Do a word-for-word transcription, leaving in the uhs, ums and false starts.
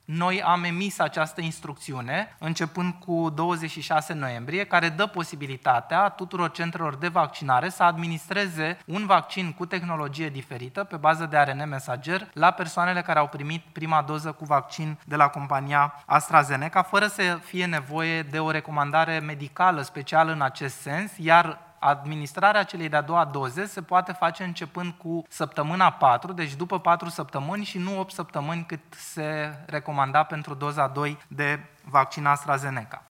noi am emis această instrucțiune începând cu douăzeci și șase noiembrie, care dă posibilitatea tuturor centrelor de vaccinare să administreze un vaccin cu tehnologie diferită, pe bază de A R N mesager, la persoanele care au primit prima doză cu vaccin de la compania AstraZeneca, fără să fie nevoie de o recomandare medicală specială în acest sens, iar administrarea celei de-a doua doze se poate face începând cu săptămâna patru, deci după patru săptămâni și nu opt săptămâni cât se recomanda pentru doza doi de vaccin AstraZeneca.